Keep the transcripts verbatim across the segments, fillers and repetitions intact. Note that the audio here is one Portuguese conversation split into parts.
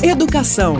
Educação.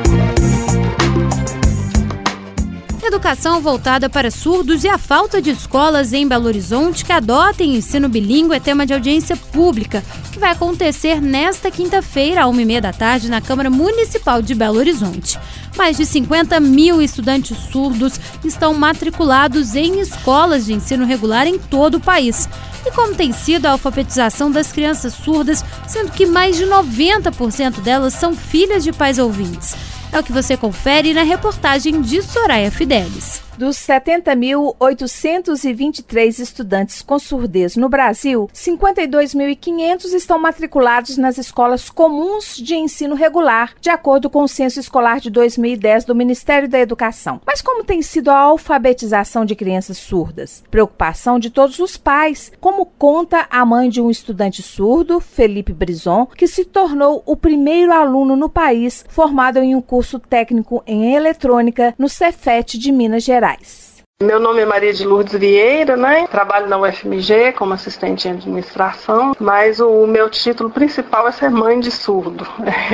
Educação voltada para surdos e a falta de escolas em Belo Horizonte que adotem ensino bilíngue é tema de audiência pública, que vai acontecer nesta quinta-feira, às uma e meia da tarde, na Câmara Municipal de Belo Horizonte. Mais de cinquenta mil estudantes surdos estão matriculados em escolas de ensino regular em todo o país. E como tem sido a alfabetização das crianças surdas, sendo que mais de noventa por cento delas são filhas de pais ouvintes? É o que você confere na reportagem de Soraya Fidelis. Dos setenta mil oitocentos e vinte e três estudantes com surdez no Brasil, cinquenta e dois mil e quinhentos estão matriculados nas escolas comuns de ensino regular, de acordo com o Censo Escolar de dois mil e dez do Ministério da Educação. Mas como tem sido a alfabetização de crianças surdas? Preocupação de todos os pais, como conta a mãe de um estudante surdo, Felipe Brison, que se tornou o primeiro aluno no país formado em um curso técnico em eletrônica no Cefet de Minas Gerais. Meu nome é Maria de Lourdes Vieira, né? Trabalho na U F M G como assistente em administração, mas o meu título principal é ser mãe de surdo.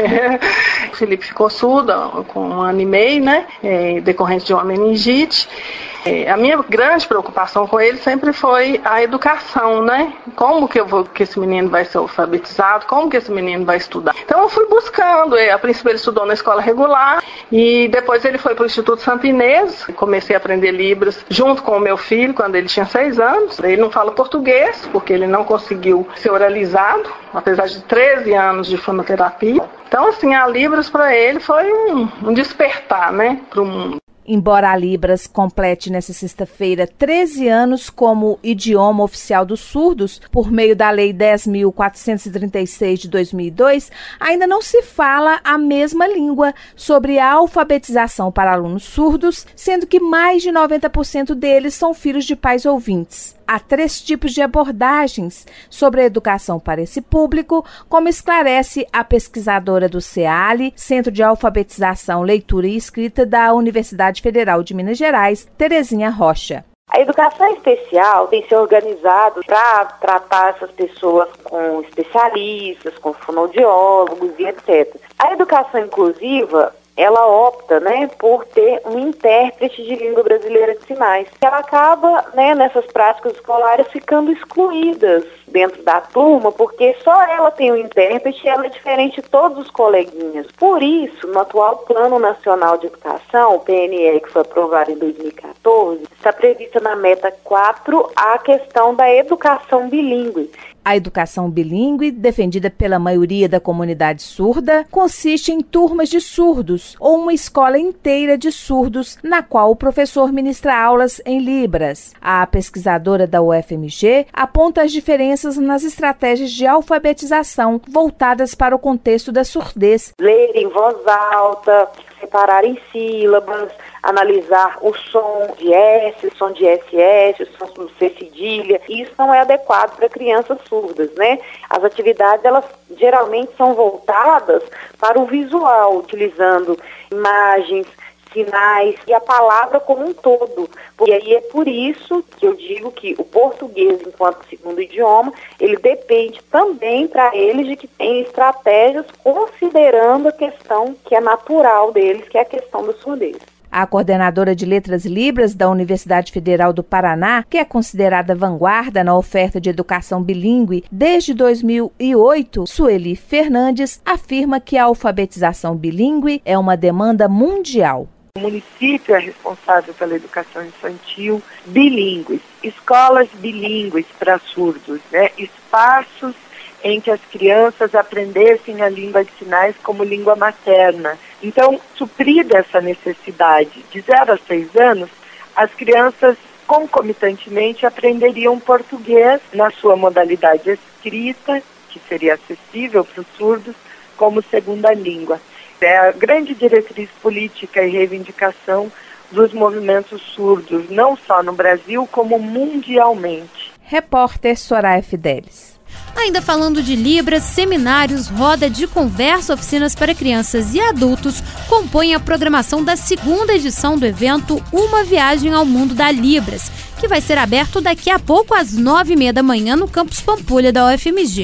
O Felipe ficou surdo com um ano e meio, né? É, decorrente de uma meningite. É, a minha grande preocupação com ele sempre foi a educação, né? Como que, eu vou, que esse menino vai ser alfabetizado, como que esse menino vai estudar. Então eu fui buscando, a princípio ele estudou na escola regular e depois ele foi para o Instituto Santo Inês, comecei a aprender Libras junto com o meu filho quando ele tinha seis anos. Ele não fala português porque ele não conseguiu ser oralizado, apesar de treze anos de fonoterapia. Então assim, a Libras para ele foi um, um despertar, né, para o mundo. Embora a Libras complete nesta sexta-feira treze anos como idioma oficial dos surdos, por meio da Lei dez mil quatrocentos e trinta e seis de dois mil e dois, ainda não se fala a mesma língua sobre a alfabetização para alunos surdos, sendo que mais de noventa por cento deles são filhos de pais ouvintes. Há três tipos de abordagens sobre a educação para esse público, como esclarece a pesquisadora do CEALI, Centro de Alfabetização, Leitura e Escrita da Universidade Federal de Minas Gerais, Terezinha Rocha. A educação especial tem se organizado para tratar essas pessoas com especialistas, com fonoaudiólogos e etcétera. A educação inclusiva, ela opta, né, por ter um intérprete de língua brasileira de sinais. Ela acaba, né, nessas práticas escolares ficando excluídas dentro da turma, porque só ela tem um intérprete e ela é diferente de todos os coleguinhas. Por isso, no atual Plano Nacional de Educação, o P N E, que foi aprovado em dois mil e quatorze, está prevista na meta quatro a questão da educação bilíngue. A educação bilíngue, defendida pela maioria da comunidade surda, consiste em turmas de surdos ou uma escola inteira de surdos, na qual o professor ministra aulas em Libras. A pesquisadora da U F M G aponta as diferenças nas estratégias de alfabetização voltadas para o contexto da surdez. Ler em voz alta, separar em sílabas, analisar o som de S, o som de S S, o som do C cedilha. Isso não é adequado para crianças surdas, né? As atividades, elas geralmente são voltadas para o visual, utilizando imagens, sinais e a palavra como um todo. E aí é por isso que eu digo que o português, enquanto segundo idioma, ele depende também para eles de que tem estratégias considerando a questão que é natural deles, que é a questão da surdez. A coordenadora de Letras Libras da Universidade Federal do Paraná, que é considerada vanguarda na oferta de educação bilíngue desde dois mil e oito, Sueli Fernandes, afirma que a alfabetização bilíngue é uma demanda mundial. O município é responsável pela educação infantil bilíngue, escolas bilíngues para surdos, né? Espaços em que as crianças aprendessem a língua de sinais como língua materna. Então, suprida essa necessidade, de zero a seis anos, as crianças concomitantemente aprenderiam português na sua modalidade escrita, que seria acessível para os surdos, como segunda língua. É a grande diretriz política e reivindicação dos movimentos surdos, não só no Brasil, como mundialmente. Repórter Soraya Fidelis. Ainda falando de Libras, seminários, roda de conversa, oficinas para crianças e adultos compõem a programação da segunda edição do evento Uma Viagem ao Mundo da Libras, que vai ser aberto daqui a pouco às nove e meia da manhã no campus Pampulha da U F M G.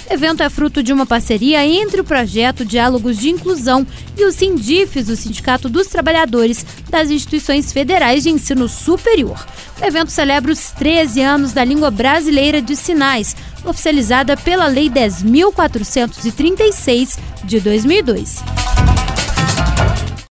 O evento é fruto de uma parceria entre o projeto Diálogos de Inclusão e o Sindifes, o Sindicato dos Trabalhadores das Instituições Federais de Ensino Superior. O evento celebra os treze anos da língua brasileira de sinais, oficializada pela Lei dez mil quatrocentos e trinta e seis de dois mil e dois.